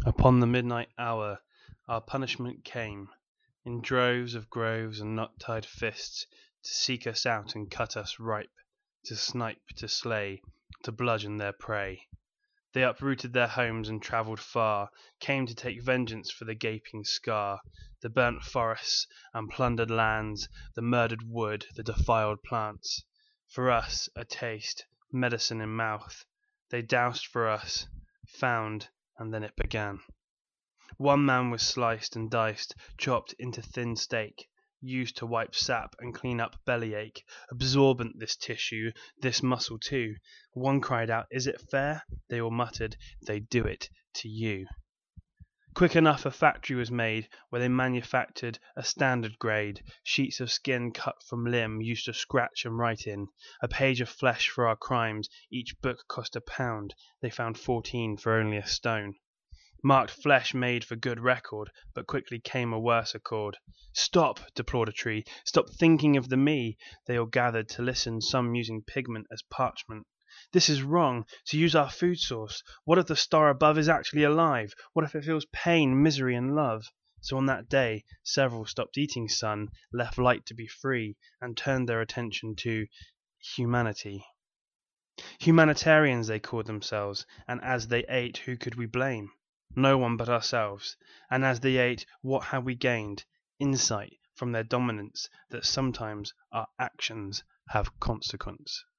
Upon the midnight hour our punishment came, in droves of groves and knot-tied fists, to seek us out and cut us ripe, to snipe, to slay, to bludgeon their prey. They uprooted their homes and travelled far, came to take vengeance for the gaping scar, the burnt forests and plundered lands, the murdered wood, the defiled plants. For us, a taste, medicine in mouth, they doused for us, found, and then it began. One man was sliced and diced, chopped into thin steak, used to wipe sap and clean up bellyache. Absorbent this tissue, this muscle too. One cried out, "Is it fair?" They all muttered, "They do it to you." Quick enough a factory was made, where they manufactured a standard grade. Sheets of skin cut from limb used to scratch and write in. A page of flesh for our crimes, each book cost £1. They found 14 for only a stone. Marked flesh made for good record, but quickly came a worse accord. "Stop!" deplored a tree. "Stop thinking of the me!" They all gathered to listen, some using pigment as parchment. "This is wrong, to use our food source. What if the star above is actually alive? What if it feels pain, misery, and love?" So on that day several stopped eating sun, left light to be free, and turned their attention to humanity. Humanitarians they called themselves, and as they ate who could we blame? No one but ourselves. And as they ate, what had we gained? Insight from their dominance that sometimes our actions have consequence.